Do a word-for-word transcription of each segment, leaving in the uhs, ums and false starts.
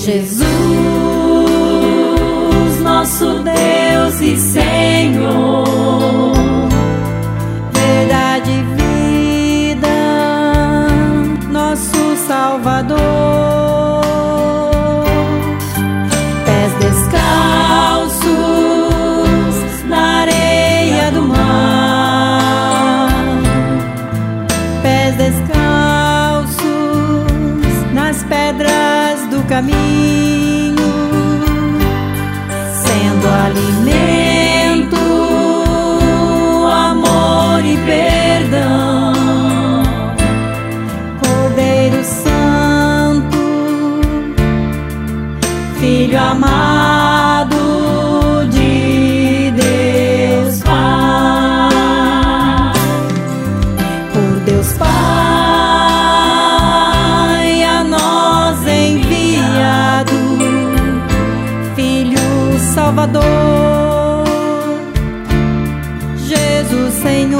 Jesus, nosso Deus e Senhor, verdade e vida, nosso Salvador. Pés descalços na areia do mar, pés descalços nas pedras do caminho, sendo alimento, amor e perdão. Cordeiro Santo, Filho amado de Deus Pai, por Deus Pai a nós enviado, Filho Salvador, Jesus Senhor,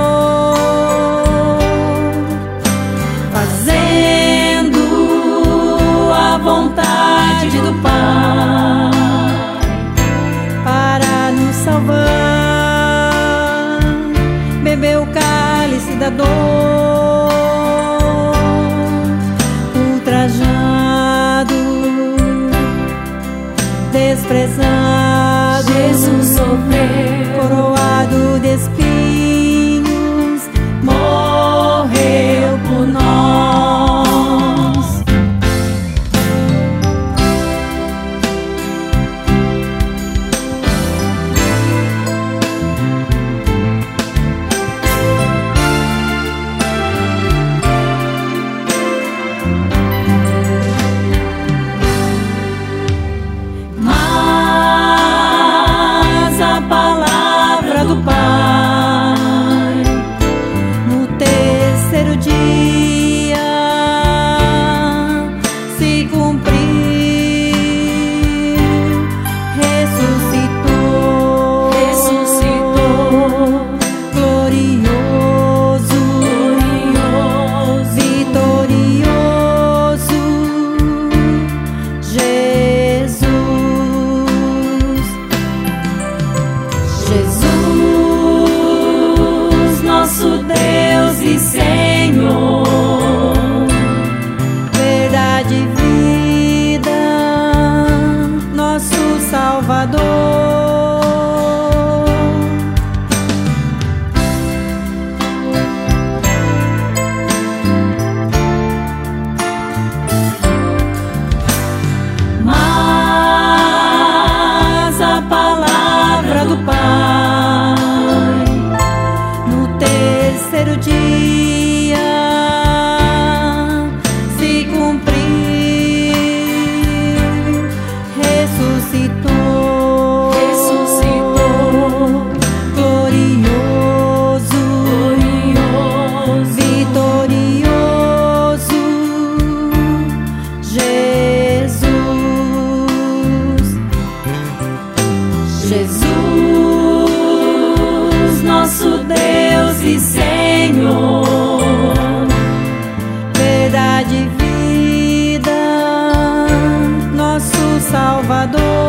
fazendo a vontade do Pai para nos salvar. Bebeu o cálice da dor, ultrajado, desprezado, Jesus sofreu, coroado de espinhos, morreu por nós. Mas a palavra do Pai no terceiro dia se cumpriu, ressuscitou, ressuscitou, glorioso, glorioso, vitorioso, Jesus. Jesus, nosso Deus e Senhor, verdade e vida, nosso Salvador. Mas a palavra do Pai no terceiro dia se cumpriu, ressuscitou, ressuscitou, glorioso, glorioso, vitorioso, Jesus. Jesus, nosso Deus e Senhor, verdade e vida, nosso Salvador.